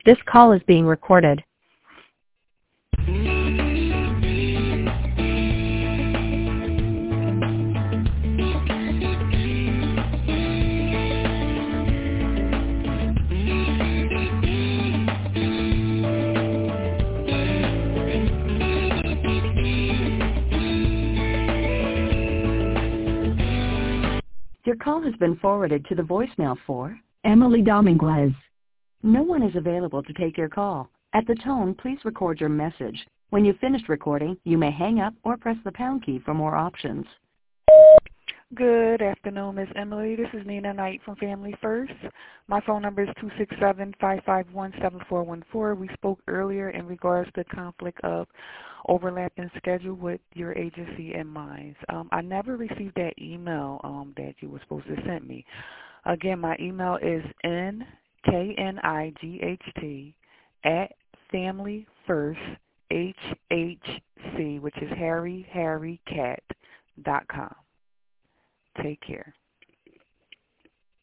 This call is being recorded. Your call has been forwarded to the voicemail for Emily Dominguez. No one is available to take your call. At the tone, please record your message. When you've finished recording, you may hang up or press the pound key for more options. Good afternoon, Miss Emily. This is Nina Knight from Family First. My phone number is 267-551-7414. We spoke earlier in regards to conflict of overlapping schedule with your agency and mine. I never received that email that you were supposed to send me. Again, my email is nknight@familyfirsthhc, which is harrycat.com. Take care.